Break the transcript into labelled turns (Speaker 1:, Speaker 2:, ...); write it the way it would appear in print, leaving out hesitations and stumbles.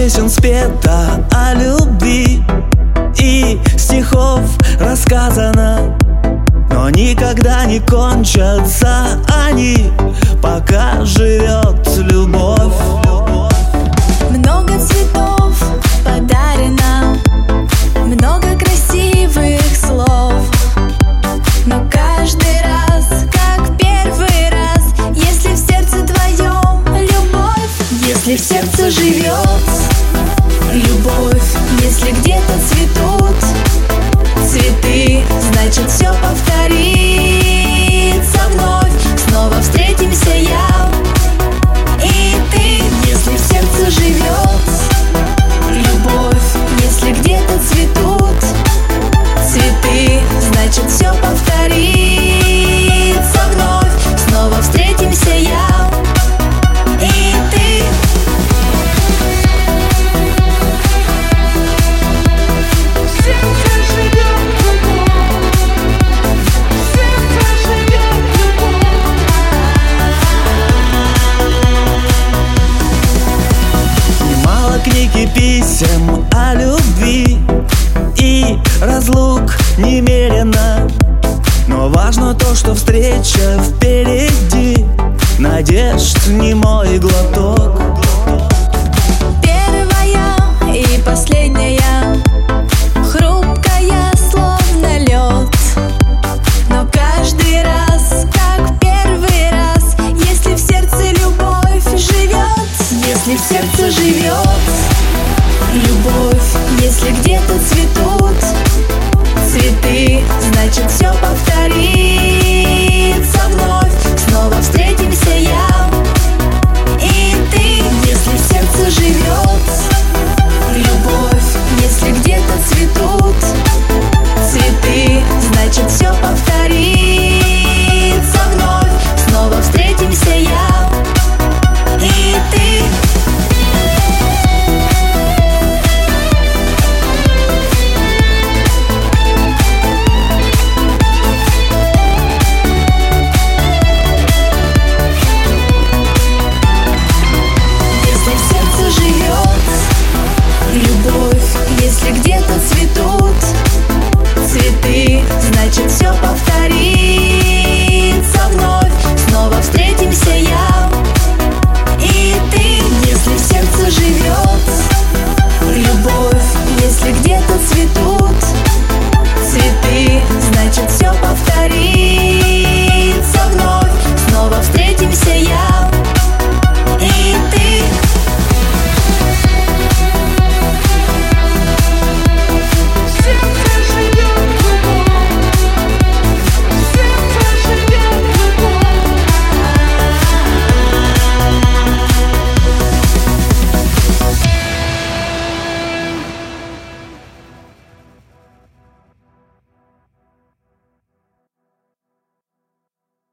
Speaker 1: песен спета о любви и стихов рассказано, но никогда не кончатся они, пока живет любовь.
Speaker 2: Много цветов подарено, много красивых слов, но каждый раз, как первый раз, если в сердце твоем любовь, если в сердце живет любовь, если где-то цветут цветы, значит все повторится вновь. Снова встретимся я и ты. Если в сердце живет любовь, если где-то цветут цветы, значит все повторится вновь. Снова встретимся я и ты.
Speaker 1: Книг и писем о любви и разлук немерено, но важно то, что встреча впереди, надежд немой глоток.
Speaker 2: Первая и последняя, хрупкая, словно лед, но каждый раз, как первый раз, если в сердце любовь живет, если в сердце живет